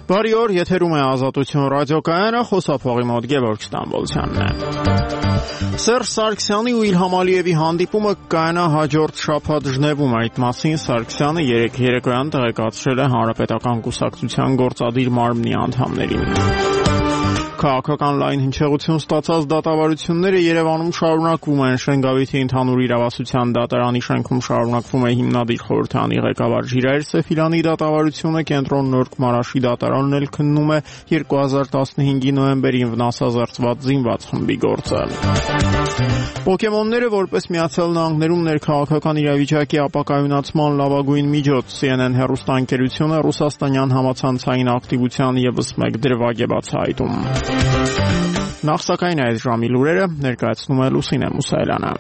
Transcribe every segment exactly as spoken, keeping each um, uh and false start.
Բարի օր, եթերում է Ազատություն ռադիոկայանը, խոսափողի մոտ Գևորգ Ստամբոլցյանն է։ Սերժ Սարգսյանի ու Իլհամ Ալիևի հանդիպումը կայանա հաջորդ շաբաթ Ժնևում։ Այդ մասին Սարգսյանը երեկ երեկոյան տեղեկացրել է Հանրապետական կուսակցության գործադիր մարմնի անդամներին։ Քաղաքական լայն հնչեղություն ստացած դատավարությունները Երևանում շարունակվում են։ Շենգավիթի ընդհանուր իրավասության դատարանի շենքում շարունակվում է հիմնադիր խորհրդանի ղեկավար Ժիրայր Սեֆիլյանի դատավարությունը։ Կենտրոն Նորք Մարաշի դատարանն էլ քննում է երկու հազար տասնհինգի նոյեմբերին վնասազերծված զինված խմբի գործը։ Պոկեմոնները որպես Միացյալ Նահանգներում ներքաղաքական իրավիճակի ապակայունացման լավագույն միջոց։ C N N հեռուստաընկերությունը ռուսաստանյան համացանցային ակտիվության ևս մեկ դրվագ է բացահայտում։ Նախ սակայն այս ժամի լուրերը ներկայացնում է Լուսինե Մուսայելյանը։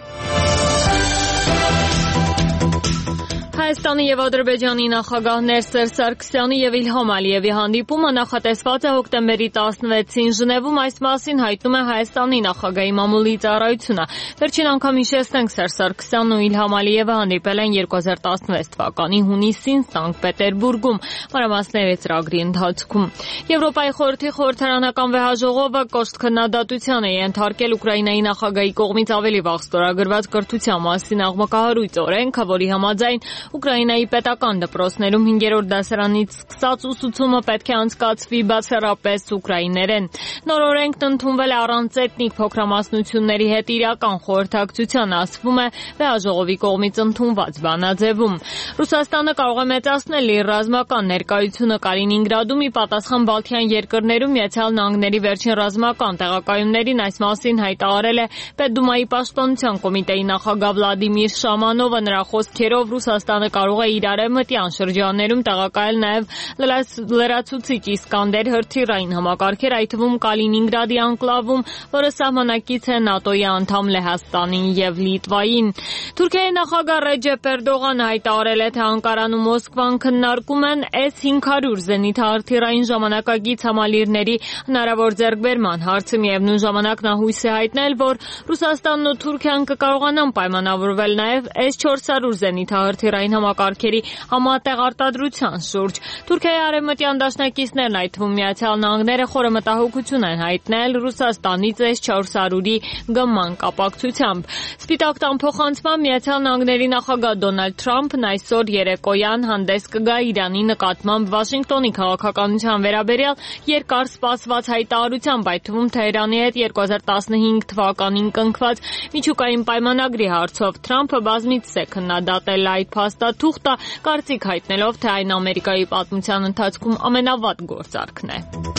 Հայաստանի և Ադրբեջանի նախագահներ Սերժ Սարգսյանի և Իլհամ Ալիևի հանդիպումը նախատեսված է հոկտեմբերի տասնվեցին Ժնևում, այս մասին հայտնում է Հայաստանի նախագահի մամուլի ծառայությունը։ Վերջին անգամ հիշեցնենք, Սերժ Սարգսյանն ու Իլհամ Ալիևը հանդիպել են երկու հազար տասնվեց թվականի հունիսին Սանկտ Պետերբուրգում, մանրամասները ծրագրի ընթացքում։ Եվրոպայի խորհրդի խորհրդարանական վեհաժողովը կոշտ քննադատության է ենթարկել Ուկրաինայի նախագահի կողմից ավելի վաղ ստորագրված կրթության մասին աղմկահարույց օրենքը, որի համաձայն Ուկրաինայի պետական դպրոցներում հինգերորդ դասարանից սկսած ուսուցումը պետք է անցկացվի բացառապես ուկրաիներեն։ Նոր օրենքն ընդունվել է առանց էթնիկ փոքրամասնությունների հետ իրական խորհրդակցության, ասվում է վեհաժողովի կողմից ընդունված բանաձևում։ Ռուսաստանը կարող է մեծացնել իր ռազմական ներկայությունը Կալինինգրադում, ի պատասխան Բալթյան երկրներում Միացյալ Նահանգների վերջին ռազմական տեղակայումներին, այս մասին հայտարարել է Պետդումայի պաշտպանության կոմիտեի նախագահ Վլադիմիր Շամանովը։ Նրա խոսքերով Ռուսաստանը կարող է իր արևմտյան շրջաններում տեղակայել նաև լրացուցիչ Իսկանդեր հրթիռային համակարգեր, այդ թվում Կալինինգրադի անկլավում, որը սահմանակից է ՆԱՏՕ-ի անդամ Լեհաստանին և Լիտվային։ Թուրքիայի նախագահ Ռեջեփ Էրդողանը հայտարարել է, թե Անկարան ու Մոսկվան քննարկում են S cinq hundred զենիթահրթիռային ժամանակակից համալիրների հնարավոր ձեռքբերման հարցը։ Միևնույն ժամանակ նա հույս է հայտնել, որ Ռուսաստանն ու Թուրքիան կկարողանան պայմանավորվել նաև S four hundred զենիթահրթիռային համակարգերի համատեղ արտադրության շուրջ։ Թուրքիայի արևմտյան դաշնակիցներն, այդ թվում Միացյալ Նահանգները, խորը մտահոգություն են հայտնել Ռուսաստանից S four hundred-ի գման կապակցությամբ։ Սպիտակ տան փոխանցմամբ Միացյալ Նահանգների նախագահ Դոնալդ Թրամփն այսօր երեկոյան հանդես կգա Իրանի նկատմամբ Վաշինգտոնի քաղաքականության վերաբերյալ երկար սպասված հայտարարությամբ, այդ թվում Թեհրանի հետ երկու հազար տասնհինգ թվականին կնքված միջուկային պայմանագրի հարցով։ Թրամփը բազմիցս է քննադատել այդ փաստաթուղթը, կարծիք հայտնելով, թե այն Ամերիկայի պատմության ընթացքում ամենավատ գործարքն է։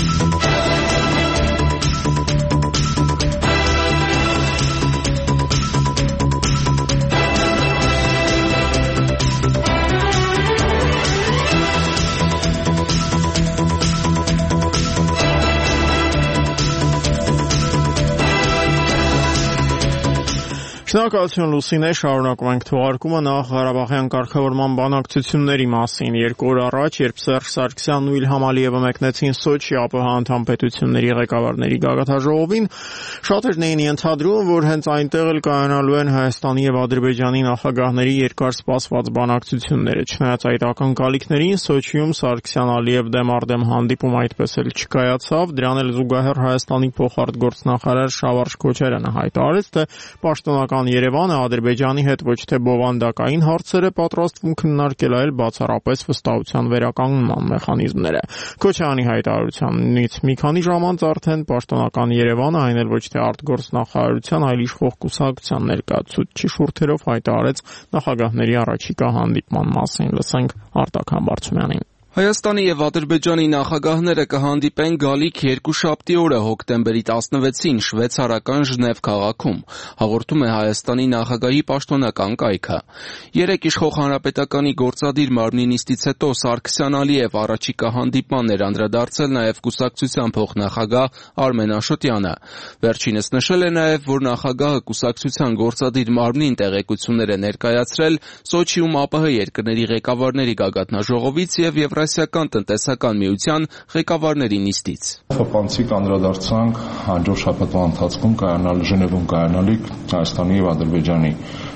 Շնորհակալություն Լուսինե, շարունակում ենք թողարկումը նախ Ղարաբաղյան կարգավորման բանակցությունների մասին։ Երկու օր առաջ, երբ Սերժ Սարգսյանն ու Իլհամ Ալիևը մեկնեցին Սոչի ԱՊՀ անդամ պետությունների ղեկավարների գագաթնաժողովին, շատերն էին ենթադրում, որ հենց այնտեղ էլ կայանալու են Հայաստանի և Ադրբեջանի նախագահների երկար սպասված բանակցությունները։ Չնայած այդ ակնկալիքներին, Սոչիում Սարգսյան-Ալիև դեմ-առ-դեմ հանդիպում այդպես էլ չկայացավ։ Դրան էլ զուգահեռ Հայաստանի փոխարտգործնախարար Շավարշ Քոչարյանը հայտարարեց, թե պաշտոնական Երևանը Ադրբեջանի հետ ոչ թե բովանդակային հարցեր է պատրաստվում քննարկել, այլ բացառապես վստահության վերականգնման մեխանիզմները։ Քոչարյանի հայտարարությունից մի քանի ժամ անց արդեն պաշտոնական Երևանը, այն էլ ոչ թե արտգործնախարարության, այլ իշխող կուսակցության ներկայացուցիչի շուրթերով հայտարարեց նախագահների առաջիկա հանդիպման մասին։ Լսենք Արտակ Համբարձումյանին։ Հայաստանի և Ադրբեջանի նախագահները կհանդիպեն գալիք երկուշաբթի օրը հոկտեմբերի տասնվեցին շվեյցարական Ժնև քաղաքում, հաղորդում է Հայաստանի նախագահի պաշտոնական կայքը։ Երեկ իշխող հանրապետականի գործադիր մարմնի նիստից հետո Սարգսյան-Ալիև առաջիկա հանդիպման էր անդրադարձել նաև կուսակցության փոխնախագահ Արմեն Աշոտյանը։ Վերջինս նշել է նաև, որ նախագահը կուսակցության գործադիր մարմնին տեղեկություններ է ներկայացրել Սոչիում ԱՊՀ երկրների ղեկավարների գագաթնաժողովից և Եվրասիական տնտեսական միության ղեկավարների նիստից։ Խփանցիկ անդրադարձանք հաջորդ շաբաթվա ընթացքում կայանալ Ժնևում կայանալիք Հայաստանի և Ադրբեջանի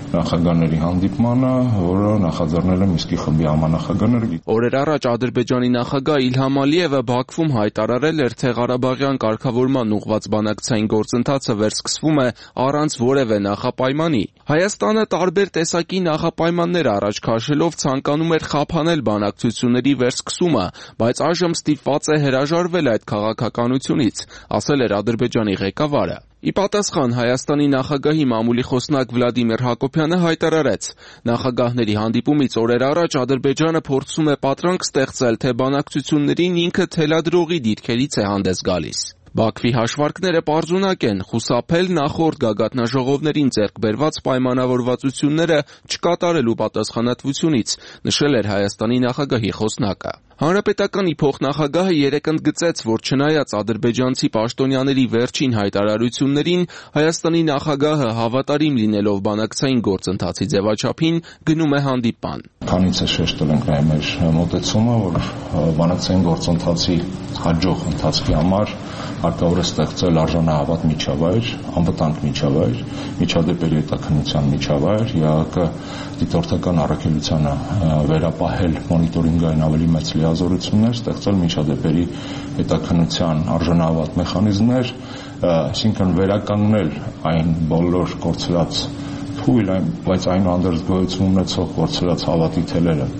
նախագահների հանդիպմանը, որը նախաձեռնել է Միսկի խմբի համանախագահները։ Օրեր առաջ Ադրբեջանի նախագահ Իլհամ Ալիևը Բաքվում հայտարարել էր, թե Ղարաբաղյան կարգավորման ուղղված բանակցային գործընթացը վերսկսվում է առանց որևէ նախապայմանի։ Հայաստանը տարբեր տեսակի նախապայմաններ առաջ քաշելով ցանկանում էր խափանել բանակցությունների վերսկսումը, բայց այժմ ստիպված է հրաժարվել այդ քաղաքականությունից, ասել էր Ադրբեջանի ղեկավարը։ Ի պատասխան Հայաստանի նախագահի մամուլի խոսնակ Վլադիմիր Հակոբյանը հայտարարեց. նախագահների հանդիպումից օրեր առաջ Ադրբեջանը փորձում է պատրանք ստեղծել, թե բանակցություններին ինքը թելադրողի դիրքերից է հանդես գալիս։ Բաքվի հաշվարկները պարզունակ են՝ խուսափել նախորդ գագաթնաժողովներին ձեռք բերված պայմանավորվածությունները չկատարելու պատասխանատվությունից, նշել էր Հայաստանի նախագահի խոսնակը։ Հանրապետականի փոխնախագահը երեկ ընդգծեց, որ չնայած ադրբեջանցի պաշտոնյաների վերջին հայտարարություններին, Հայաստանի նախագահը հավատարիմ լինելով բանակցային գործընթացի ձևաչափին, գնում է հանդիպան։ Քանից է շեշտել ենք նաև մեր մոտեցումը, որ բանակցային գործընթացի հաջող ընթացքի համար հարկավոր է ստեղծել արժանահավատ միջավայր, անվտանգ միջավայր, միջադեպերի հետաքննության միջավայր, ԵԱՀԿ դիտորդական առաքելությանը վերապահել մոնիտորինգային ավելի մեծ լիազորություններ, ստեղծել միջադեպերի հետաքննության արժանահավատ մեխանիզմներ, այսինքն վերականգնել այն բոլոր կորցրած թույլ, բայց այնուհանդերձ գոյություն ունեցող կորցրած հավատի թելերը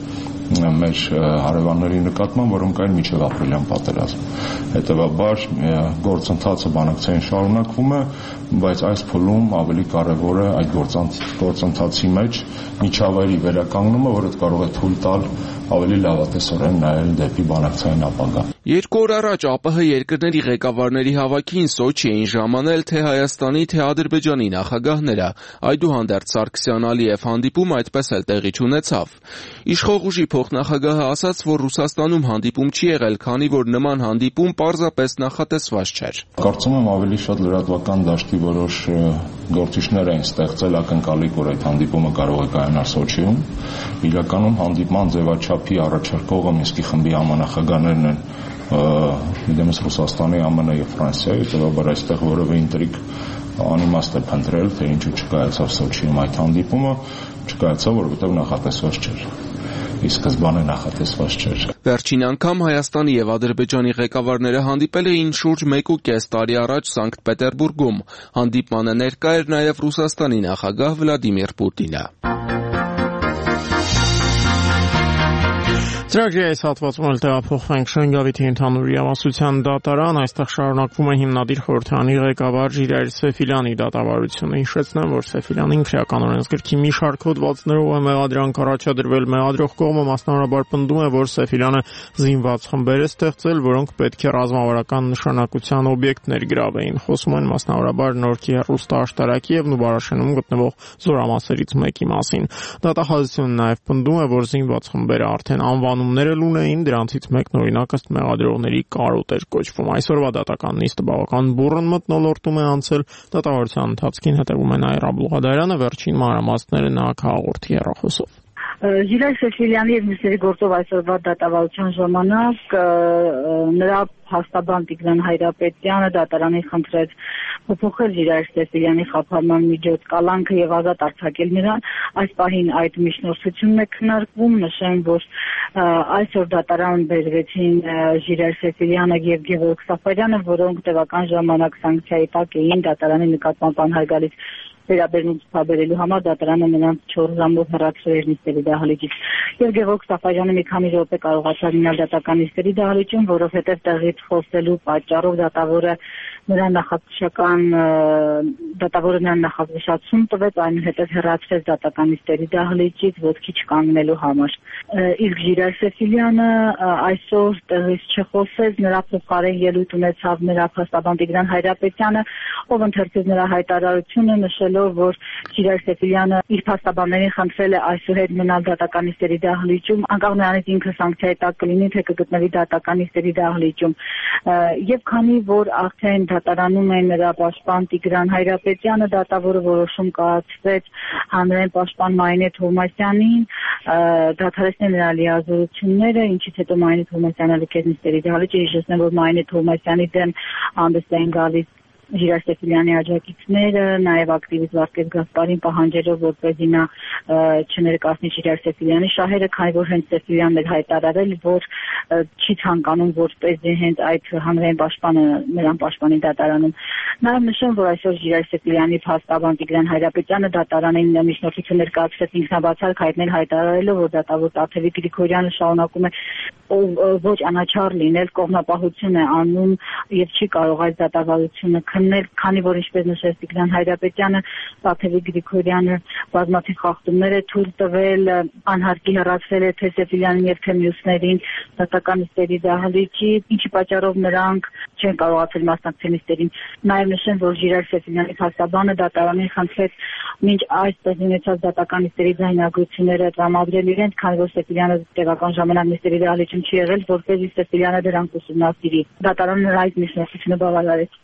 մեր հարևանների նկատմամբ, որոնք այն մինչև ապրիլյան պատերազմ։ Հետևաբար գործընթացը բանակցային շարունակվում է, բայց այս փուլում ավելի կարևոր է այդ գործընթացի մեջ միջավայրի վերականգնումը, որը կարող է թույլ տալ ավելի լավատեսորեն նայել դեպի բանակցային ապագա։ Երկու օր առաջ ԱՊՀ երկրների ղեկավարների հավաքին Սոչի էին ժամանել թե Հայաստանի, թե Ադրբեջանի նախագահները։ Այդուհանդերձ Սարգսյան-Ալիև հանդիպում այդպես էլ տեղի չունեցավ։ Իշխող ուժի փոխնախագահը ասաց, որ Ռուսաստանում հանդիպում չի եղել, քանի որ նման հանդիպում պարզապես նախատեսված չէր։ Կարծում եմ ավելի շատ լրատվական դաշտի որոշ գործիչներ են ստեղծել ակնկալիք, որ այդ հանդիպումը կարող է կայանալ Սոչիում։ Իրականում հանդիպման ձևաչափի առաջարկողը Միսկի խմբի համանախագահներն են, դեմս Ռուսաստանի, ԱՄՆ եւ Ֆրանսիայի, հետեւաբար այստեղ որևէ ինտրիգ անիմաստ է փնտրել, թե ինչու չկայացավ Սոչիում այդ հանդիպումը, չկայացավ, որովհետեւ նախատեսված չէր։ Ի սկզբանե նախատեսված չէր։ Վերջին անգամ Հայաստանի եւ Ադրբեջանի ղեկավարները հանդիպել էին շուրջ մեկ ու կես տարի առաջ Սանկտ Պետերբուրգում։ Հանդիպմանը ներկա էր նաեւ Ռուսաստանի նախագահ Վլադիմիր Պուտինը։ Ծրագրի այս հատվածում էլ տեղափոխվենք Շենգավիթի ընդհանուր իրավասության դատարան, այստեղ շարունակվում է հիմնադիր խորհրդարանի ղեկավար Ժիրայր Սեֆիլյանի դատավարությունը։ Հիշեցնեմ, որ Սեֆիլյանին քրեական օրենսգրքի մի շարք հոդվածներով է մեղադրանք առաջադրվել, մեղադրող կողմը մասնավորաբար պնդում է, որ Սեֆիլյանը զինված խմբեր է ստեղծել, որոնք պետք է ռազմավարական նշանակության օբյեկտներ գրավեին։ Խոսում են մասնավորաբար Նորքի հեռուստաաշտարակի եւ Նուբարաշենում գտնվող զորամասերից մեկի մասին։ Դատախազությունը նաեւ պնդում է, որ զինված խմբերը արդեն անվանումներ ունեին, դրանցից մեկն օրինակ ըստ մեղադրողների կարոտ էր կոչվում։ Այսօրվա դատական նիստը բավական բուռն մթնոլորտում է անցել, դատավարության ընթացքին հետևում է Նաիրա Բլուղադարյանը, վերջին մանրամասները նա հաղորդի հեռախոսով։ Ժիրայր Սեֆիլյանի եւ մյուսների գործով այսօրվա դատավարության ժամանակ նրա փաստաբան Տիգրան Հայրապետյանը դատարանի խնդրեց փոփոխել Ժիրայր Սեֆիլյանի խափանման միջոց կալանքը եւ ազատ արձակել նրան։ Այս պահին այդ միջնորդությունն է քննարկվում, նշեմ, որ այսօր դատարան բերվեցին Ժիրայր Սեֆիլյանը եւ Գևորգ Սաֆարյանը, որոնք տևական ժամանակ սանկցիայի տակ էին դատարանի նկատմամբ անհարգալից վերաբերմունք ցուցաբերելու համար դատարանը նրանց չորս ժամով հեռացրել էր նիստերի դահլիճից։ Եվ Գևորգ Սաֆարյանը մի քանի րոպե կարողացավ մնալ դատական նիստերի դահլիճում, որովհետև տեղից խոսելու պատճառով դատավորը նրան նախատեսական դատավորը նրան նախազգուշացում տվեց, այնուհետև հեռացրեց դատական նիստերի դահլիճից ոտքի չկանգնելու համար։ Իսկ Ժիրայր Սեֆիլյանը այսօր տեղից չխոսեց, նրա փոխարեն ելույթ ունեցավ նրա փաստաբան Տիգրան Հայրապետյանը, ով ընթերցեց նրա հայտարարությունը, նշելով, որ Ժիրայր Սեֆիլյանը իր փաստաբաններին խնդրել է այսուհետ մնալ դատական նիստերի դահլիճում, անկախ նրանից ինքը սանկցիայի տակ կլինի, թե կգտնվի դատական նիստերի դահլիճում։ Եվ քանի որ արդեն դատարանում է նրա պաշտպան Տիգրան Հայրապետյանը, դատավորը որոշում կայացրեց հանրային պաշտպան Մայնե Թովմասյանին դադարեցնել նրա լիազորությունները, ինչից հետո Մայնե Թովմասյանը լքեց նիստերի դահլիճը։ Հիշեցնեմ, որ Մայնե Թովմասյանի դեմ հանդես էին գալիս Ժիրայր Սեֆիլյանի աջակիցները, նաև ակտիվիստ Վարդգես Գասպարին պահանջելով, որպեսզի նա չներկայացնի Ժիրայր Սեֆիլյանի շահերը, քանի որ հենց Սեֆիլյանն էր հայտարարել, որ չի ցանկանում, որպեսզի հենց այդ հանրային պաշտպանը նրան պաշտպանի դատարանում։ Նաև նշեմ, որ այսօր Ժիրայր Սեֆիլյանի փաստաբան Տիգրան Հայրապետյանը դատարանին միջնորդություն ներկայացրեց ինքնաբացարկ հայտնել հայտարարելով, որ դատավոր Տաթևիկ Գրիգորյանը շարունակում է ոչ անաչառ լինել, կողմնապահություն է անում եւ չի կարող այս դատավարությունը քննել, քանի որ ինչպես նշեց Տիգրան Հայրապետյանը, Տաթևիկ Գրիգորյանը բազմաթիվ խախտումներ է թույլ տվել, անհարկի հեռացրել է թե Սեֆիլյանին եւ թե մյուսներին դատական նիստերի դահլիճի, ինչի պատճառով նրանք չեն կարողացել մասնակցել նիստերին։ Նաեւ նշեմ, որ Ժիրայր Սեֆիլյանի փաստաբանը դատարանին խնդրեց մինչ այս տեղինեցած դատական նիստերի ձայնագրությունները տրամադրել իրենց, քանի որ Սեֆիլյանը տեղական ժամանակ նիստերի դահլիճում չի եղել, որպեսզի Սեֆիլյանը դրանք ուսումնասիրի։ Դատարանը նրա այդ միջնորդությունը բավարարեց։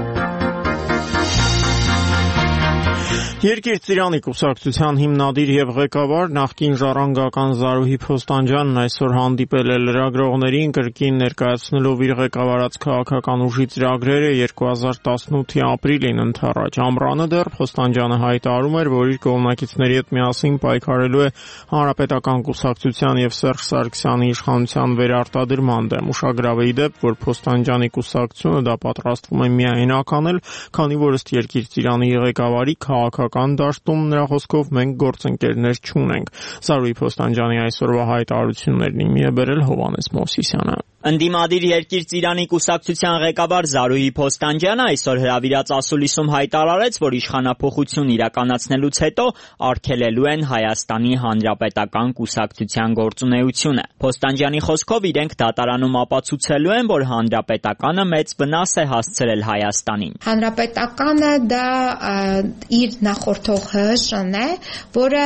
Երկիր Ծիրանի կուսակցության հիմնադիր եւ ղեկավար նախկին ժառանգական Զարուհի Փոստանջյանն այսօր հանդիպել է լրագրողներին, կրկին ներկայացնելով իր ղեկավարած քաղաքական ուժի ծրագրերը երկու հազար տասնութի ապրիլին ընթառաջ։ Ամռանը դեռ Փոստանջյանը հայտարարում էր, որ իր կողմնակիցների հետ միասին պայքարելու է Հանրապետական կուսակցության եւ Սերժ Սարգսյանի իշխանության վերարտադրման դեմ։ Ուշագրավ է ի դեպ, որ Փոստանջյանի կուսակցությունը դա պատրաստվում է միայնակ անել, քանի որ ըստ Երկիր Ծիրանի ղեկավարի քաղաքական դաշտում նրա խոսքով մենք գործընկերներ չունենք։ Զարուհի Փոստանջյանի այսօրվա հայտարարություններն իմի է բերել Հովհաննես Մովսիսյանը։ Ընդդիմադիր Երկիր Ծիրանի կուսակցության ղեկավար Զարուհի Փոստանջյանը այսօր հրավիրած ասուլիսում հայտարարեց, որ իշխանափոխություն իրականացնելուց հետո արգելելու են Հայաստանի Հանրապետական կուսակցության գործունեությունը։ Փոստանջյանի խոսքով իրենք դատարանում ապացուցելու են, որ Հանրապետականը մեծ վնաս է հասցրել Հայաստանին։ Հանրապետականը դա իր նախորդող ՀՀՇ-ն է, որը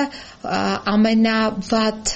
ամենավատ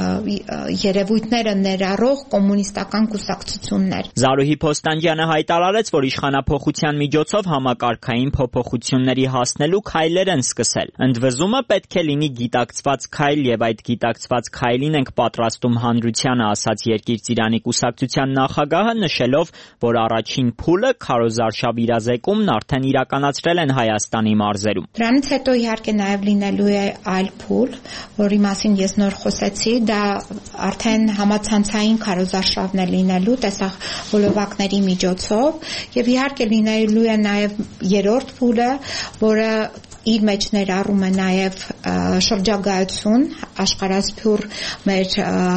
երևույթները ներառող կոմունիստական կուսակցություններ։ Զարուհի Փոստանջյանը հայտարարեց, որ իշխանափոխության միջոցով համակարգային փոփոխությունների հասնելու քայլեր են սկսել։ Ընդվզումը պետք է լինի գիտակցված քայլ եւ այդ գիտակցված քայլին ենք պատրաստում հանրությանը, ասաց Երկիր Ծիրանի կուսակցության նախագահը, նշելով, որ առաջին փուլը քարոզարշավ իրազեկումն արդեն իրականացրել են Հայաստանի մարզերում։ Դրանից հետո իհարկե նաեւ լինելու է այլ փուլ, որի մասին ես նոր խոսեցի, դա արդեն համացանցային քարոզարշավն է լինելու տեսախոլովակների միջոցով եւ իհարկե լինելու է նաեւ երրորդ փուլը, որը իր մեջ ներառում է նաև շրջագայություն աշխարհասփյուռ մեր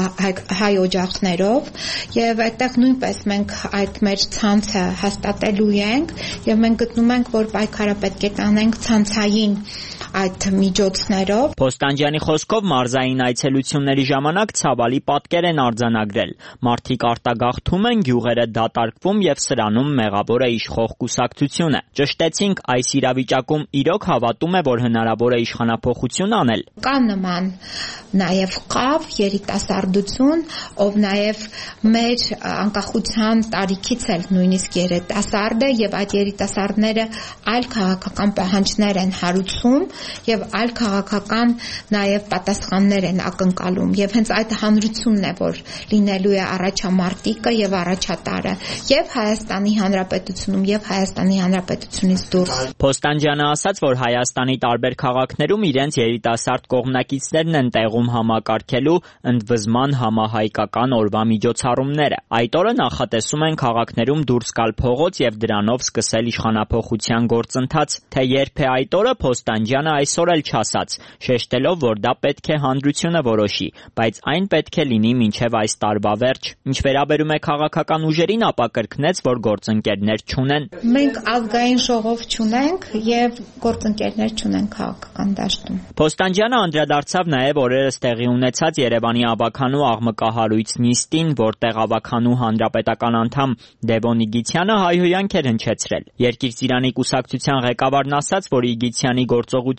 հայ օջախներով եւ այդտեղ նույնպես մենք այդ մեր ցանցը հաստատելու ենք եւ մենք գտնում ենք, որ պայքարը պետք է տանենք ցանցային այդ միջոցներով։ Փոստանջյանի խոսքով մարզային այցելությունների ժամանակ ցավալի պատկեր են արձանագրել։ Մարդիկ արտագաղթում են, գյուղերը դատարկվում եւ սրանում մեղավոր է իշխող կուսակցությունը։ Ճշտեցինք, այս իրավիճակում իրոք հավատում է, որ հնարավոր է իշխանափոխություն անել։ Կա նման նաեւ կավ երիտասարդություն, ով նաեւ մեր անկախության տարիքից էլ նույնիսկ երիտասարդ է եւ այդ երիտասարդները այլ քաղաքական պահանջներ են հարուցում եւ այլ քաղաքական նաեւ պատասխաններ են ակնկալում եւ հենց այդ հանրությունն է, որ լինելու է առաջամարտիկը եւ առաջատարը եւ Հայաստանի Հանրապետությունում եւ Հայաստանի Հանրապետությունից դուրս։ Փոստանջյանը ասաց, որ Հայաստանի տարբեր քաղաքներում իրենց երիտասարդ կողմնակիցներն են տեղում համակարգելու ընդվզման համահայկական օրվա միջոցառումները։ Այդ օրը նախատեսում են քաղաքներում դուրս գալ փողոց եւ դրանով սկսել իշխանափոխության գործընթաց, թե երբ է այդ օրը Փոստանջյանը այսօր էլ չասաց, շեշտելով, որ դա պետք է հանրությունը որոշի, բայց այն պետք է լինի մինչև այս տարվա վերջ։ Ինչ վերաբերում է քաղաքական ուժերին, ապա կրկնեց, որ գործընկերներ չունեն։ Մենք ազգային ժողով չունենք եւ գործընկերներ չունենք քաղաքական դաշտում։ Փոստանջյանը անդրադարձավ նաեւ օրերս տեղի ունեցած Երևանի Ավագանու աղմկահարույց նիստին, որտեղ Ավագանու հանրապետական անդամ Դևոն Իգիթյանը հայհոյանք էր հնչեցրել։ Երկիր Ծիրանի կուսակցության ղեկավարն ասաց, որ Իգիթյանի գործողությունը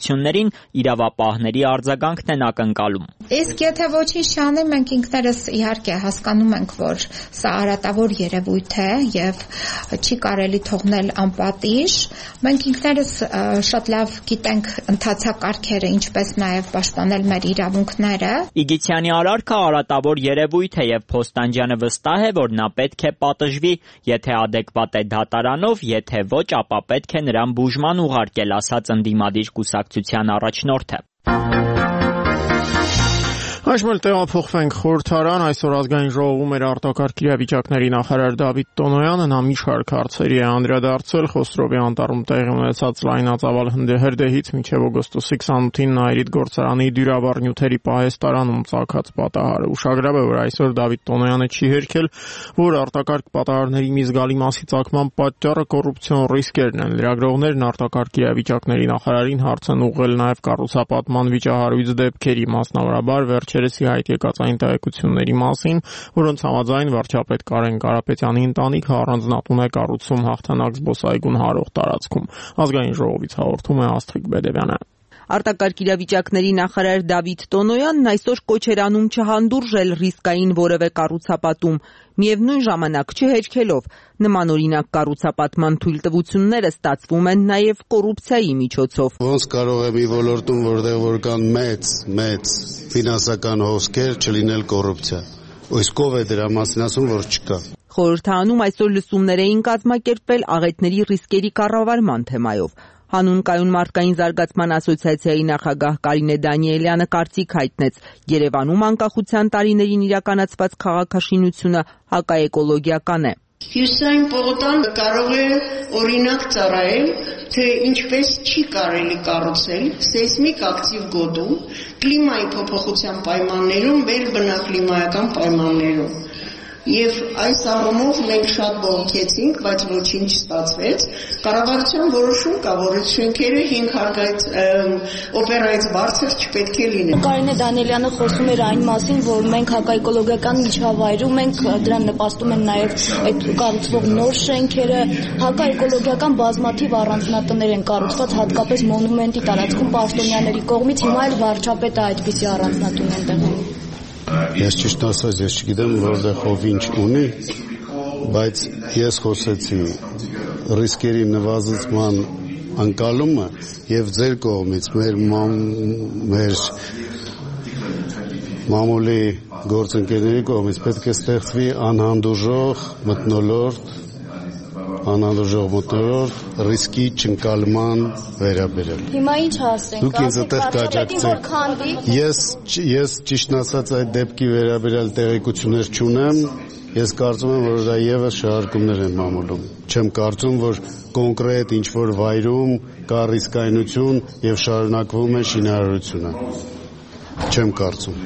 գործողություններին իրավապահների արձագանքն են ակնկալում։ Իսկ եթե ոչինչ չանեն, մենք ինքներս իհարկե հասկանում ենք, որ սա արատավոր երևույթ է եւ չի կարելի թողնել անպատիժ։ Մենք ինքներս շատ լավ գիտենք ընթացակարգերը, ինչպես նաեւ պաշտպանել մեր իրավունքները։ Իգիթյանի արարքը արատավոր երևույթ է եւ Փոստանջյանը վստահ է, որ նա պետք է պատժվի, եթե adekvat է դատարանով, եթե ոչ, ապա պետք է նրան բուժման ուղարկել, ասաց ընդդիմադիր կուսակցության առաջնորդը։ Այժմ տեղափոխվենք խորհրդարան, այսօր ազգային ժողովում էր արտակարգ իրավիճակների նախարար Դավիթ Տոնոյանը, նա մի շարք հարցերի է անդրադարձել Խոսրովի անտառում տեղի ունեցած լայնածավալ հրդեհից մինչև օգոստոսի քսանութին Նաիրիթ գործարանի դյուրավառ նյութերի պահեստարանում ծագած պատահարը։ Ուշագրավ է, որ այսօր Դավիթ Տոնոյանը չի հերքել, որ արտակարգ պատահարների մի զգալի մասի ծագման պատճառը կոռուպցիոն ռիսկերն են։ Լրագրողներն արտակարգ իրավիճակների նախարարին հարց են ուղղել նաև կառուցապատման վիճահարույց դեպքերի, մասնավորաբար վերջ հայտ եկած այն տեղեկությունների մասին, որոնց համաձայն վարչապետ Կարեն Կարապետյանի ընտանիքը առանձնատուն է կառուցում Հաղթանակ զբոսայգուն հարող տարածքում։ Ազգային ժողովից հաղորդում է Աստղիկ Բեդևյանը։ Արտակարգ իրավիճակների նախարար Դավիթ Տոնոյանն այսօր կոչ էր անում չհանդուրժել ռիսկային որևէ կառուցապատում, միևնույն ժամանակ չհերքելով նմանօրինակ կառուցապատման թույլտվությունները ստացվում են նաև կոռուպցիայի միջոցով։ Ոնց կարող է մի ոլորտում, որտեղ որ կան մեծ, մեծ ֆինանսական հոսքեր, չլինել կոռուպցիա։ Իսկ ով է դրա մասին ասում, որ չկա։ Խորհրդարանում այսօր լսումներ էին կազմակերպվել աղետների ռիսկերի կառավարման թեմայով։ Հանուն կայուն մարդկային զարգացման ասոցիացիայի նախագահ Կարինե Դանիելյանը կարծիք հայտնեց. Երևանում անկախության տարիներին իրականացված քաղաքաշինությունը հակաէկոլոգիական է։ Հյուսային պողոտան կարող է օրինակ ծառայել, թե ինչպես չի կարելի կառուցել սեյսմիկ ակտիվ գոտում, կլիմայի փոփոխության պայմաններում, վերբնակլիմայական պայմաններում։ Եվ այս առումով մենք շատ բողոքեցինք, բայց ոչինչ չստացվեց։ Կառավարության որոշում կա, որ շենքերը հինգ հարկայից օպերայից բարձր չպետք է լինեն։ Կարինե Դանիելյանը խոսում էր այն մասին, որ մենք հակաէկոլոգիական միջավայրում ենք, դրան նպաստում են նաև այդ կառուցվող նոր շենքերը, հակաէկոլոգիական բազմաթիվ առանձնատներ են կառուցված, հատկապես մոնումենտի տարածքում պաշտոնյաների կողմից, հիմա էլ վարչապետը այդպիսի առանձնատուն են տեղում։ Ես ճիշտ ասած, ես չգիտեմ որտեղ ով ինչ ունի, բայց ես խոսեցի ռիսկերի նվազեցման անկալումը եւ ձեր կողմից մեր մեր մամուլի գործընկերների կողմից պետք է ստեղծվի անհանդուրժող մթնոլորտ, անհանդուրժող մթնոլորտ ռիսկի չընկալման վերաբերյալ։ Հիմա ինչ ասենք, դուք ինձ այդտեղ կաջակցեք։ Ես ես ճիշտն ասած այդ դեպքի վերաբերյալ տեղեկություններ չունեմ։ Ես կարծում եմ, որ դա եւս շահարկումներ են մամուլում։ Չեմ կարծում, որ կոնկրետ ինչ-որ վայրում կա ռիսկայնություն եւ շարունակվում է շինարարությունը։ Չեմ կարծում։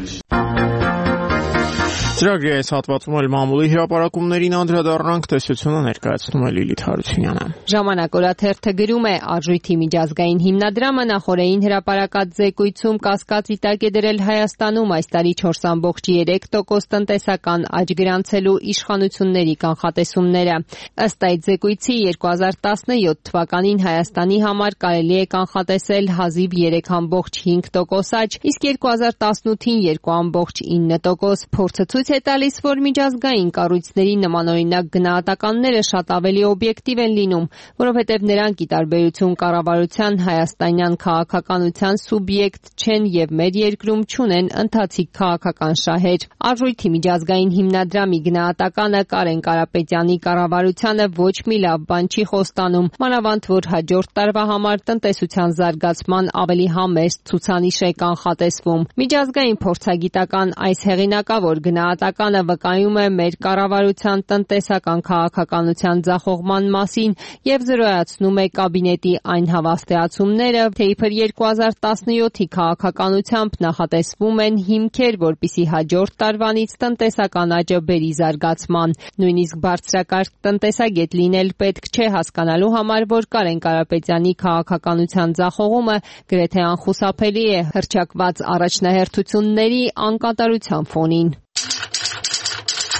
Ծրագրի այս հատվածում էլ մամուլի հրապարակումներին անդրադառնանք, տեսությունը ներկայացնում է Լիլիթ Հարությունյանը։ Ժամանակ օրաթերթը գրում է Արժույթի միջազգային հիմնադրամը նախորդին հրապարակած զեկույցում կասկածի տակ է դրել Հայաստանում այս տարի չորս կόμma երեք տոկոս տնտեսական աճ գրանցելու իշխանությունների կանխատեսումները։ Ըստ այդ զեկույցի երկու հազար տասնյոթ թվականին Հայաստանի համար կարելի է կանխատեսել հազիվ երեք կόμma հինգ տոկոս աճ, իսկ երկու հազար տասնութին երկու կόμma ինը տոկոս։ Փորձը ցույց է տալիս, որ միջազգային կառույցների նմանօրինակ գնահատականները շատ ավելի օբյեկտիվ են լինում, որովհետև նրանք ի տարբերություն կառավարության հայաստանյան քաղաքականության սուբյեկտ չեն եւ մեր երկրում չունեն ընթացիկ քաղաքական շահեր։ Արժույթի միջազգային հիմնադրամի գնահատականը Կարեն Կարապետյանի կառավարությանը ոչ մի լավ բան չի խոստանում, մանավանդ որ հաջորդ տարվա համար տնտեսության զարգացման ավելի համեստ ցուցանիշ է կանխատեսվում։ Միջազգային փորձագիտական այս հեղինակավոր գնահատականը վկայում է մեր կառավարության տնտեսական քաղաքականության ձախողման մասին եւ զրոյացնում է կաբինետի այն հավաստիացումները, թե իբր երկու հազար տասնյոթի քաղաքականությամբ նախատեսվում են հիմքեր, որպիսի հաջորդ տարվանից տնտեսական աճը բերի զարգացման։ Նույնիսկ բարձրակարգ տնտեսագետ լինել պետք չէ հասկանալու համար, որ Կարեն Կարապետյանի քաղաքականության ձախողումը գրեթե անխուսափելի է հռչակված առաջնահերթությունների անկատարության ֆոնին։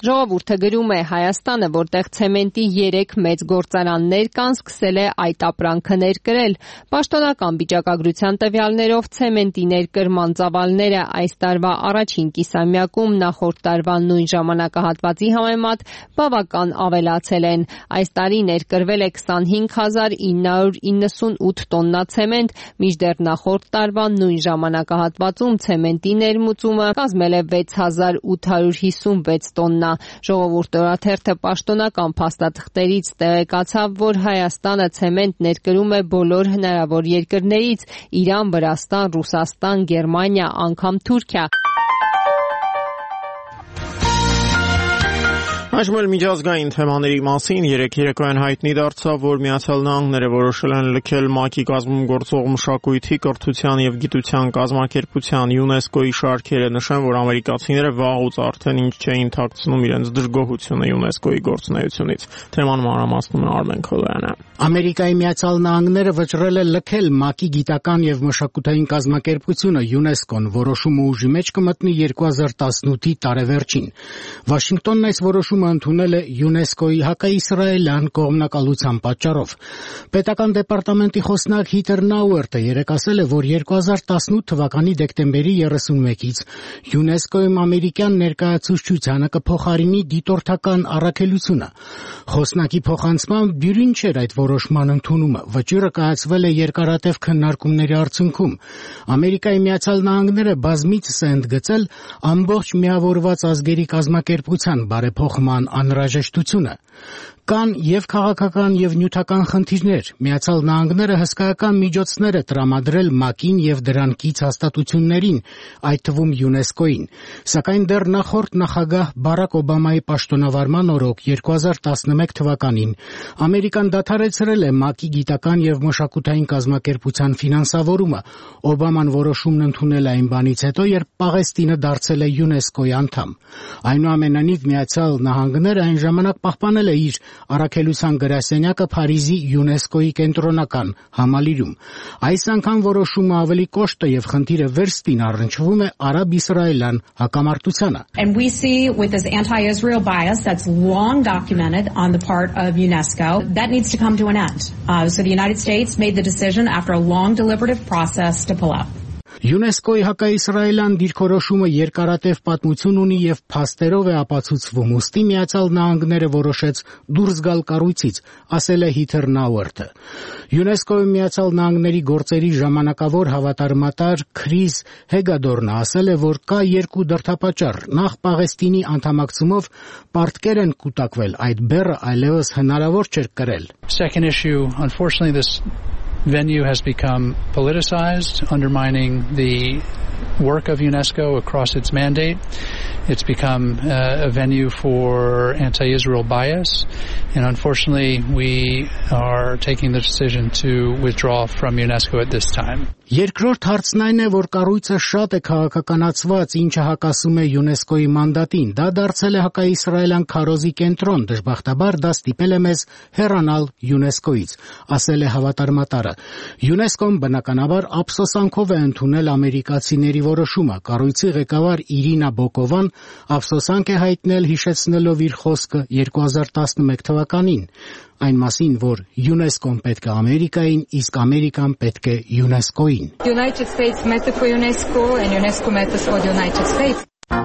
Ժողովուրդը գրում է, Հայաստանը, որտեղ ցեմենտի երեք մեծ գործարաններ կան, սկսել է այդ ապրանքը ներկրել։ Պաշտոնական վիճակագրության տվյալներով ցեմենտի ներկրման ծավալները այս տարվա առաջին կիսամյակում նախորդ տարվա նույն ժամանակահատվածի համեմատ բավական ավելացել են։ Այս տարի ներկրվել է քսանհինգ հազար ինը հարյուր իննսունութ տոննա ցեմենտ, մինչդեռ նախորդ տարվա նույն ժամանակահատվածում ցեմենտի ներմուծումը կազմել է վեց հազար ութ հարյուր հիսունվեց տոննա։ Ժողովուրդ օրաթերթը պաշտոնական փաստաթղթերից տեղեկացավ, որ Հայաստանը ցեմենտ ներկրում է բոլոր հնարավոր երկրներից՝ Իրան, Վրաստան, Ռուսաստան, Գերմանիա, անգամ Թուրքիա։ Այժմ էլ միջազգային թեմաների մասին երեկ երեկոյան հայտնի դարձավ, որ Միացյալ Նահանգները որոշել են լքել ՄԱԿ-ի կազմում գործող մշակույթի, կրթության եւ գիտության կազմակերպության ՅՈՒՆԵՍԿՕ-ի շարքերը, նշեն, որ ամերիկացիները վաղուց արդեն ինչ չէին թաքցնում իրենց դժգոհությունը ՅՈՒՆԵՍԿՕ-ի գործունեությունից։ Թեման մանրամասնում է Արմեն Քոլոյանը։ Ամերիկայի Միացյալ Նահանգները վճռել է լքել ՄԱԿ-ի գիտական եւ մշակութային կազմակերպությունը ՅՈՒՆԵՍԿՕ-ն, որոշումը ուժի մեջ կմտնի երկու հազար տասնութի տարեվերջին։ Վաշինգտոնն այս որոշումը ընդունել է ՅՈՒՆԵՍԿՕ-ի հակաիսրայելյան կողմնակալության պատճառով։ Պետական դեպարտամենտի խոսնակ Հիթեր Նաուերտը երեկ ասել է, որ երկու հազար տասնութ թվականի դեկտեմբերի երեսունմեկից ՅՈՒՆԵՍԿՕ-ում ամերիկյան ներկայացուցչությանը կփոխարինի դիտորդական առաքելությունը։ Խոսնակի փոխանցմամբ դյուրին չէր այդ որոշման ընդունումը։ Վճիռը կայացվել է երկարատև քննարկումների արդյունքում։ Ամերիկայի Միացյալ Նահանգները բազմիցս է ընդգծել ամբողջ միավորված ազգերի կազմակերպության բարեփոխման անհրաժեշտությունը։ Կան եւ քաղաքական եւ նյութական խնդիրներ։ Միացյալ Նահանգները հսկայական միջոցներ է տրամադրել ՄԱԿ-ին եւ դրան կից հաստատություններին, այդ թվում ՅՈՒՆԵՍԿՕ-ին։ Սակայն դեռ նախորդ նախագահ Բարակ Օբամայի պաշտոնավարման օրոք երկու հազար տասնմեկ թվականին Ամերիկան դադարեցրել է ՄԱԿ-ի գիտական եւ մշակութային կազմակերպության ֆինանսավորումը։ Օբաման որոշումն ընդունել է այն բանից հետո, երբ Պաղեստինը դարձել է ՅՈՒՆԵՍԿՕ-ի անդամ։ Այնուամենայնիվ Միացյալ Նահանգները այն ժամանակ պահպանել է իր առաքելության գրասենյակը Փարիզի ՅՈՒՆԵՍԿՕ-ի կենտրոնական համալիրում։ Այս անգամ որոշումը ավելի կոշտ է եւ խնդիրը վերստին առնչվում է արաբ-իսրայելյան հակամարտությանը։ And we see with this anti-Israel bias that's long documented on the part of UNESCO that needs to come to an end. Uh, so the United States made the decision after a long deliberative process to pull out. ՅՈՒՆԵՍԿՕ-ի հակաիսրայելյան դիրքորոշումը երկարատև պատմություն ունի եւ փաստերով է ապացուցվում, ուստի Միացյալ Նահանգները որոշեց դուրս գալ կառույցից, ասել է Հիթեր Նաուերտը։ ՅՈՒՆԵՍԿՕ-ի Միացյալ Նահանգների գործերի ժամանակավոր հավատարմատար Քրիս Հեգադորնը ասել է, որ կա երկու դրդապատճառ։ Նախ Պաղեստինի անդամակցումով պարտքեր են կուտակվել, այդ բեռը այլևս հնարավոր չէր կրել։ Second issue, unfortunately this venue has become politicized, undermining the work of UNESCO across its mandate. It's become uh, a venue for anti-Israel bias, and unfortunately we are taking the decision to withdraw from UNESCO at this time. Երկրորդ հարցն այն է, որ կառույցը շատ է քաղաքականացված, ինչը հակասում է ՅՈՒՆԵՍԿՕ-ի մանդատին։ Դա դարձել է հակաիսրայելյան քարոզի կենտրոն, դժբախտաբար դա ստիպել է մեզ հեռանալ ՅՈՒՆԵՍԿՕ-ից, ասել է հավատարմատարը։ ՅՈՒՆԵՍԿՕ-ն բնականաբար ափսոսանքով է ընդունել ամերիկացիների որոշումը։ Կառույցի ղեկավար Իրինա Բոկովան ափսոսանք է հայտնել, հիշեցնելով իր խոսքը երկու հազար տասնմեկ թվականին, այն մասին, որ ՅՈՒՆԵՍԿՕ-ն պետք է Ամերիկային, իսկ Ամերիկան պետք է ՅՈՒՆԵՍԿՕ-ին։ United States matter for UNESCO and UNESCO matters for the United States.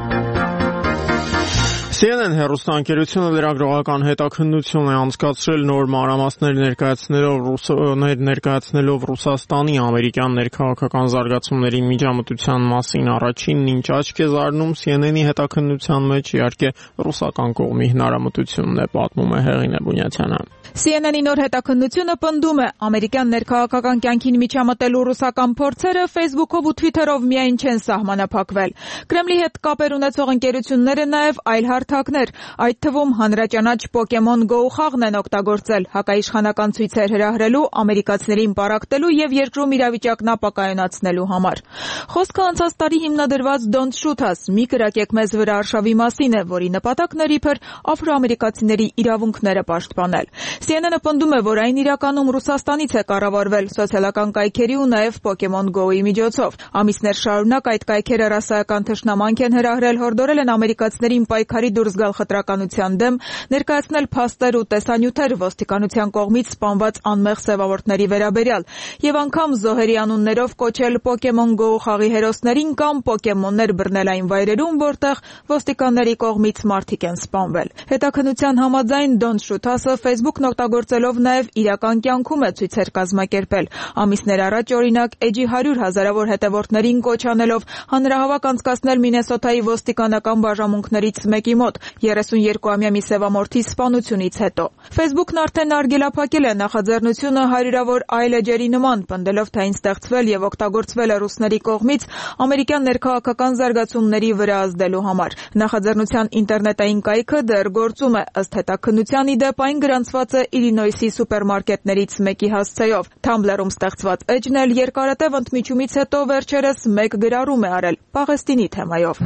C N N հեռուստաընկերությունը լրագրողական հետաքննություն է անցկացրել նոր մանրամասներ ներկայացնելով ներկայացնելով Ռուսաստանի ամերիկյան ներքաղաքական զարգացումների միջամտության մասին առաջինն ինչ աչք է զարնում C N N-ի հետաքննության մեջ իհարկե ռուսական կողմի հնարամտությունն է, պատմում է Հեղինե Բունյաթյանը։ C N N-ի նոր հետաքննությունը պնդում է, ամերիկյան ներքաղաքական կյանքին միջամտելու ռուսական փորձերը Facebook-ով ու Twitter-ով միայն չեն սահմանափակվել։ Կրեմլի հետ կապեր ունեցող ընկերությունները նաև այլ հարթակներ, այդ թվում հանրաճանաչ Pokemon Go խաղն են օգտագործել հակաիշխանական ցույցեր հրահրելու, ամերիկացիներին պարակտելու եւ երկրում իրավիճակն ապակայունացնելու համար։ Խոսքը անցած տարի հիմնադրված Don't Shoot Us, մի կրակեք մեզ վրա արշավի մասին է, որի նպատակն էր իբր աֆրոամերիկացիների իրավունքները պաշտպանել։ C N N-ը պնդում է, որ այն իրականում Ռուսաստանից է կառավարվել սոցիալական կայքերի ու նաև Pokemon Go-ի միջոցով։ Ամիսներ շարունակ այդ կայքերը ռասայական թշնամանք են հրահրել, հորդորել են ամերիկացիներին պայքարի դուրս գալ խտրականության դեմ, ներկայացնել փաստեր ու տեսանյութեր ոստիկանության կողմից սպանված անմեղ սևավորների վերաբերյալ եւ անգամ զոհերի անուններով կոչել Pokemon Go խաղի հերոսներին կամ Pokemon-ներ բռնել այն վայրերում, որտեղ ոստիկանների կողմից մարդիկ են սպանվել։ Հետաքննության համաձայն Don Shootasը Facebook-ն օգտագործելով նաեւ իրական կյանքում է ցույցեր կազմակերպել։ Ամիսներ առաջ օրինակ Edge-ի հարյուր հազարավոր հետևորդներին կոչ անելով հանրահավաք անցկացնել Մինեսոտայի ոստիկանական բաժանմունքներից մեկի մոտ երեսունյոթամյա մի սևամորթի սպանությունից հետո։ Facebook-ն արդեն արգելափակել է նախաձեռնությունը հարյուրավոր այլ էջերի նման, պնդելով թե այն ստեղծվել եւ օգտագործվել է ռուսների կողմից ամերիկյան ներքաղաքական զարգացումների վրա ազդելու համար։ Նախաձեռնության ինտերնետային կայքը դեռ գործում է, ըստ հետաքննության ի դեպ այն գրանցված է Իլինոյսի սուպերմարկետներից մեկի հասցեով։ Tumblr-ում ստեղծված էջն էլ երկարատև ընդմիջումից հետո վերջերս մեկ գրառում է արել Պաղեստինի թեմայով։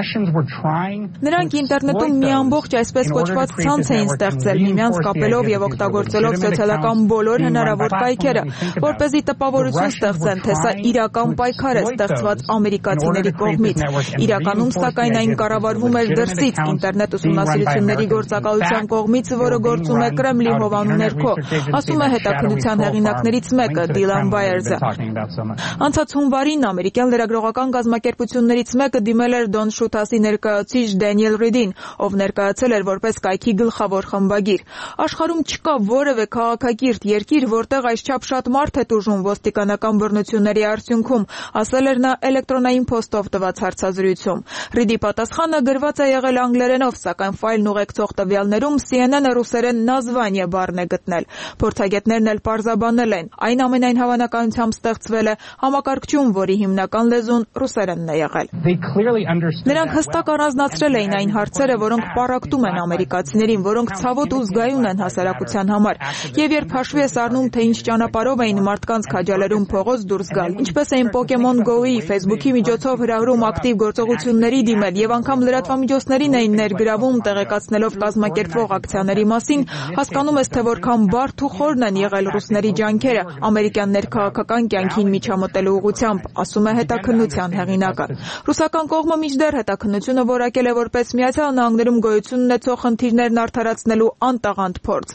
Նրանք ինտերնետում մի ամբողջ այսպես կոչված ցանց էին ստեղծել, միմյանց կապելով եւ օգտագործելով սոցիալական բոլոր հնարավոր կայքերը, որպեսզի տպավորություն ստեղծեն, թե սա իրական պայքար է ստեղծված ամերիկացիների կողմից։ Իրականում, սակայն, այն կառավարվում էր դրսից ինտերնետ ուսումնասիրությունների գործակալության կողմից, որը գործում է Կրեմլի հովանու ներքո, ասում է հետաքննության հեղինակներից մեկը Դիլան Բայերզը։ Անցած հունվարին ամերիկյան լրագրողական կազմակերպություններից մեկը դիմել էր Don Shootasի ներկայացուցիչ Դենիել Ռիդին, ով ներկայացել էր որպես կայքի գլխավոր խմբագիր։ Աշխարհում չկա որևէ քաղաքակիրթ երկիր, որտեղ այսչափ շատ մարդ է տուժում ոստիկանական բռնությունների արդյունքում, ասել էր նա էլեկտրոնային փոստով տված հարցազրույցում։ Ռիդի պատասխանը գրված է եղել անգլերենով, սակայն ֆայլն ուղեկցող տվյալներում C N N-ը ռուսերեն նազվանիե բառն է գտնել։ Փորձագետներն էլ պարզաբանել են, այն ամենայն հավանականությամբ ստեղծվել է համակարգչում, որի հիմնական լեզուն ռուսերենն է եղել։ Նրանք հստակ առանձնացրել էին այն հարցերը, որոնք պառակտում են ամերիկացիներին, որոնք ցավոտ ու զգայուն են հասարակության համար, եւ երբ հաշվի ես առնում, թե ինչ ճանապարհով էին մարդկանց քաջալերում փողոց դուրս գալ, ինչպես էին Pokemon Go-ի, Facebook-ի միջոցով հրավիրում ակտիվ գործողությունների դիմել եւ անգամ լրատվամիջոցներին էին ներգրավում տեղեկացնելով կազմակերպվող ակցիաների մասին, հասկանում ես, թե որքան բարդ ու խորն են եղել ռուսների ջանքերը ամերիկյան ներքաղաքական կյանքին միջամտելու ուղղությամբ, ասում է հետաքննության հեղինակը։ Ռուսական կողմը մինչդեռ հետաքննությունը որակել է որպես Միացյալ Նահանգներում գոյություն ունեցող խնդիրներն արդարացնելու անտաղանդ փորձ։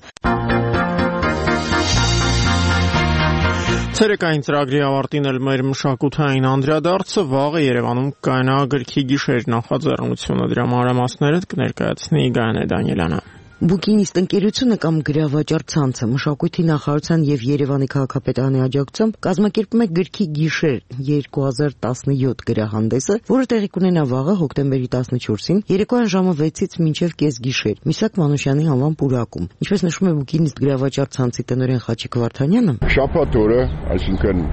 Ցերեկային ծրագրի ավարտին էլ մեր մշակութային անդրադարձը վաղը Երևանում կայանա գրքի գիշեր նախաձեռնությունը, դրա մանրամասները կներկայացնի Գայանե Դանիելյանը։ Բուկինիստ ընկերությունը կամ գրավաճառ ցանցը մշակույթի նախարարության եւ Երևանի քաղաքապետարանի աջակցությամբ կազմակերպում է գրքի գիշեր երկու հազար տասնյոթ գրահանդեսը, որը տեղի կունենա վաղը հոկտեմբերի տասնչորսին երեկոյան ժամը վեցից մինչև կեսգիշեր Միսակ Մանուշյանի անվան պուրակում։ Ինչպես նշում է Բուկինիստ գրավաճառ ցանցի տնօրեն Խաչիկ Վարդանյանը, շաբաթ օրը, այսինքն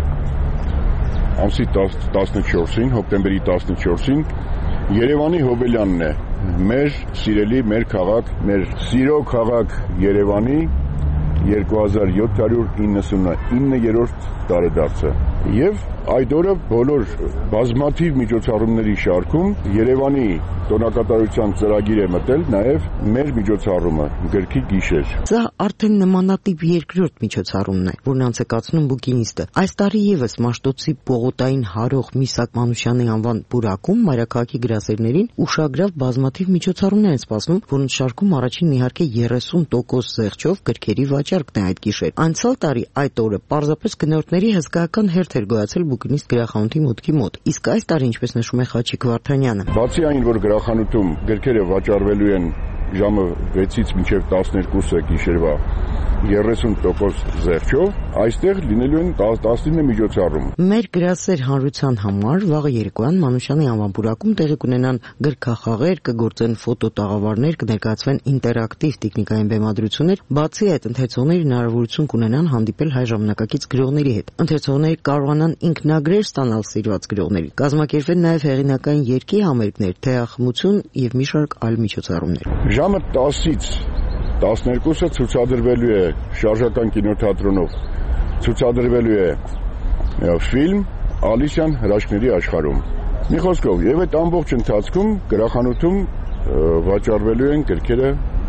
ամսի տասնչորսին, հոկտեմբերի տասնչորսին Երևանի Հոբելյանն է մեր սիրելի, մեր քաղաք, մեր սիրո քաղաք Երևանի երկու հազար յոթ հարյուր իննսունիններորդ տարեդարձը։ Եվ այդ օրը բոլոր բազմաթիվ միջոցառումների շարքում Երևանի տոնակատարության ծրագիր է մտել նաև մեր միջոցառումը գրքի գիշեր։ Սա արդեն նմանատիպ երկրորդ միջոցառումն է, որն անց է կացնում Բուկինիստը։ Այս տարի եւս Մաշտոցի Պողոտային հարող Միսակ Մանուշյանի անվան պուրակում մայրաքաղաքի գրասերներին ուշագրավ բազմաթիվ միջոցառումներ են սպասվում, որոնց շարքում առաջին իհարկե երեսուն տոկոս զեղչով գրքերի վաճառքն է այդ գիշեր։ Անցյալ տարի այդ օրը պարզապես գնորդների հսկայական հերթ էր գոյացել Բուկինիստ գրախանութի մուտքի մոտ։ Իսկ այս տարի, ինչպես նշում է Խաչիկ Վարդանյանը, բացի այն, որ գրախանութում գրքերը վաճառվելու են ժամը վեցից մինչև տասներկուսը գիշերվա երեսուն տոկոս զեղչով, այստեղ լինելու են տասնինը միջոցառում։ Մեր գրասեր հանրության համար վաղը երեկոյան Մանուշյանի անվան պուրակում տեղի կունենան գրքախաղեր, կգործեն ֆոտոտաղավարներ, կներկայացվեն ինտերակտիվ տեխնիկային բեմադրություններ, բացի այդ ընթերցողները հնարավորություն կունենան հանդիպել հայ ժամանակակից գրողների հետ։ Ընթերցողները կարողանան ինքնագրեր ստանալ սիրված գրողների։ Կազմակերպվեն նաև հեղինակային երգի համերգներ, թեյախմություն եւ մի շարք այլ միջոցառումներ։ Ժամը տասից տասներկուսը ցուցադրվելու է շարժական կինոթատրոնով, ցուցադրվելու է ֆիլմ Ալիսյան հրաշքների աշխարհում։ Մի խոսքով, եւ այդ ամբողջ ընթացքում գրախանութում վաճառվելու են գրքերը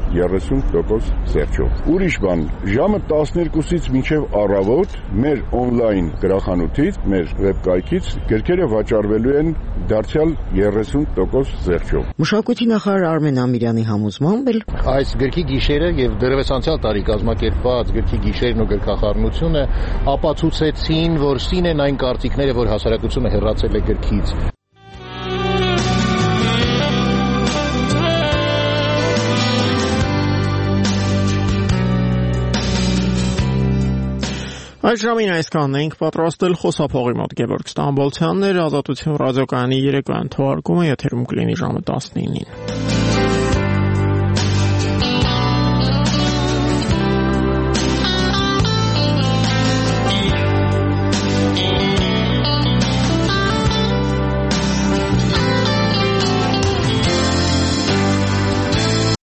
երեսուն տոկոս զեղչով։ Ուրիշ բան, ժամը տասներկուսից մինչև առավոտ մեր on-line գրախանութից, մեր վեբկայքից գրքերը վաճառվելու են դարձյալ երեսուն տոկոս զեղչով։ Մշակույթի նախարար Արմեն Ամիրյանի համոզմամբ էլ այս գրքի գիշերը եւ դեռևս անցյալ տարի կազմակերպված գրքի գիշերն ու գրքախառնությունը ապացուցեցին, որ սին են այն կարծիքները, որ հասարակությունը հեռացել է գրքից։ Այս ժամին այսքանն էինք պատրաստել խոսափողի մոտ Գևորգ Ստամբոլցյանն էր, Ազատություն ռադիոկայանի երեկոյան թողարկումը եթերում կլինի ժամը տասնինին։